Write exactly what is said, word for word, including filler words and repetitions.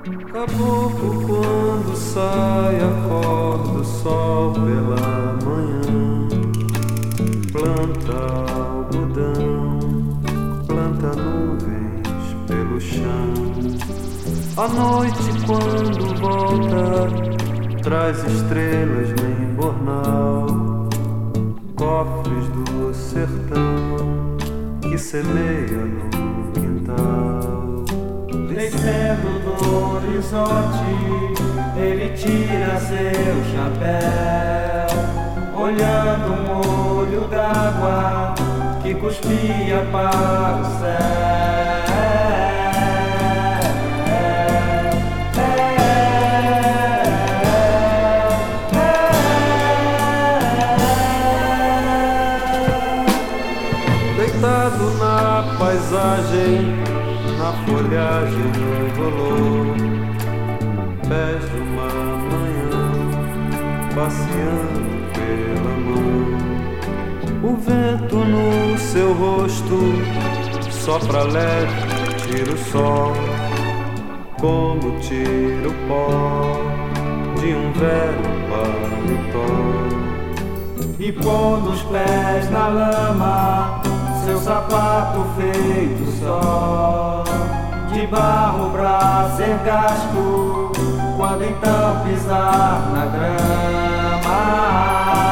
Caboclo, quando sai, acorda o sol pela manhã, planta algodão, planta nuvens pelo chão. À noite, quando volta, traz estrelas no embornal, cofres do sertão que semeia no quintal. Descendo do horizonte, ele tira seu chapéu, olhando um olho d'água que cuspia para o céu. Deitado na paisagem, na folhagem rolou, pés de uma manhã, passeando pela mão. O vento no seu rosto sopra leve, tira o sol, como tira o pó de um velho paletó. E pondo os pés na lama, seu sapato feito só, de barro pra ser gasto, quando então pisar na grama.